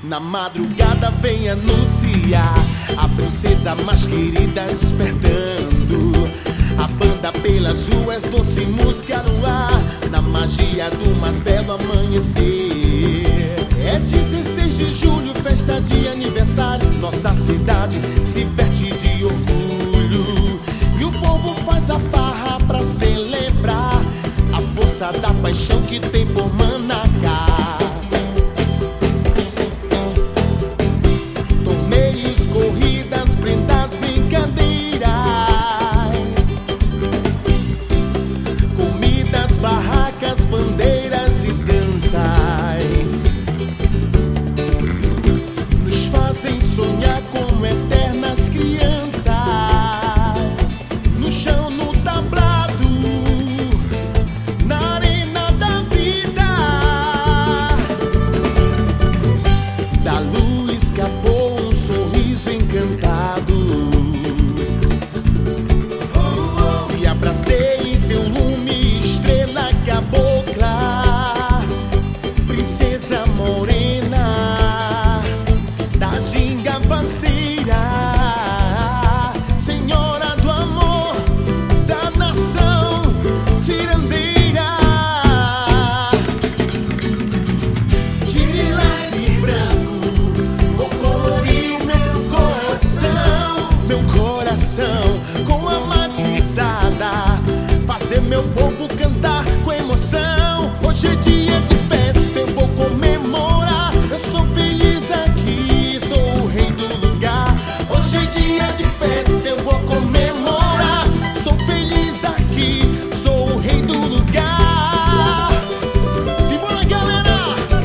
Na madrugada vem anunciar a princesa mais querida despertando. A banda pelas ruas, doce música no ar, na magia do mais belo amanhecer. É 16 de julho, festa de aniversário. Nossa cidade se veste de orgulho e o povo faz a farra pra celebrar a força da paixão que tem por Manacá. Torneios, corridas, prendas, brincadeiras, comidas, barracas, bandeiras e danças nos fazem sonhar como eternas crianças. No chão, no tablado, na arena da vida, da luz escapou um sorriso encantado. E abracei teu lume, estrela cabocla, princesa morena da ginga faceira, senhora do amor da nação cirandeira. De lilás e branco vou colorir meu coração com a matizada, fazer meu povo cantar com emoção. Hoje é dia de festa, eu vou comemorar. Eu sou feliz aqui, sou o rei do lugar. Hoje é dia de festa, eu vou comemorar. Sou feliz aqui, sou o rei do lugar. Simbora, galera!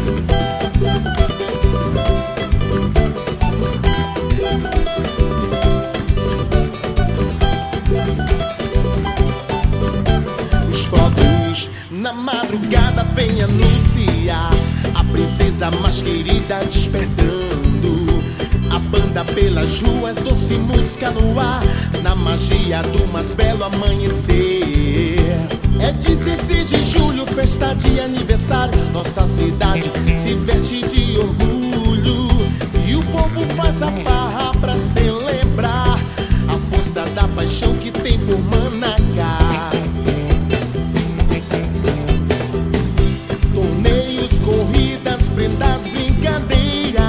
Os fogos na madrugada vem anunciar a princesa mais querida despertando. A banda pelas ruas, doce música no ar, na magia do mais belo amanhecer. É 16 de julho, festa de aniversário. Nossa cidade se veste de orgulho e o povo faz a farra pra celebrar a força da paixão que tem por Manacá. Torneios, corridas, prendas, brincadeiras,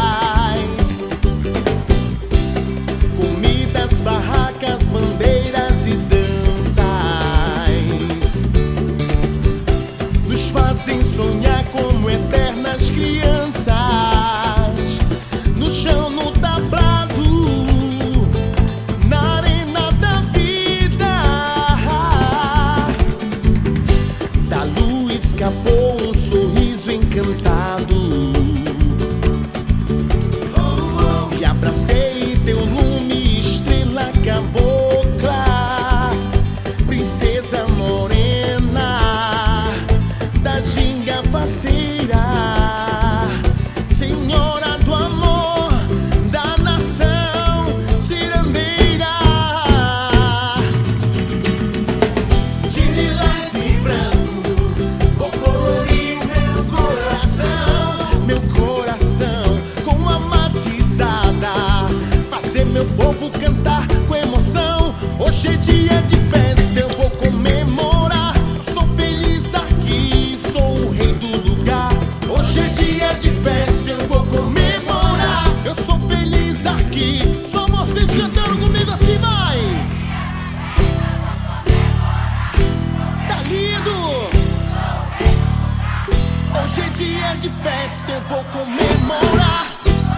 comidas, barracas, bandeiras e danças nos fazem sonhar como eternas crianças. No chão, no tablado, na arena da vida, da luz escapou um sorriso encantado. E abracei teu lume, estrela cabocla, princesa morena da ginga faceira, senhora do amor da nação cirandeira. De lilás e branco vou colorir meu coração com a matizada, fazer meu povo cantar com emoção. Hoje é dia de festa, eu vou comemorar. Sou feliz aqui, sou o rei do lugar. Hoje é dia de festa, eu vou comemorar. Eu sou feliz aqui, só vocês cantando comigo assim, vai! Tá lindo! Hoje é dia de festa, eu vou comemorar.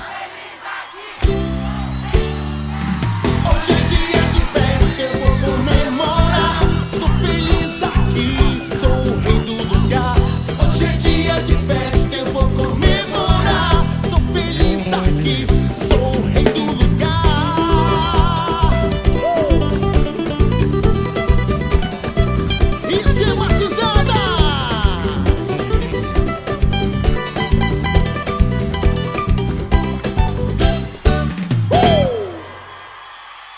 Hoje é dia de festa, eu vou comemorar. Sou feliz aqui, sou o rei do lugar. Hoje é dia de festa, eu vou comemorar. Sou feliz aqui,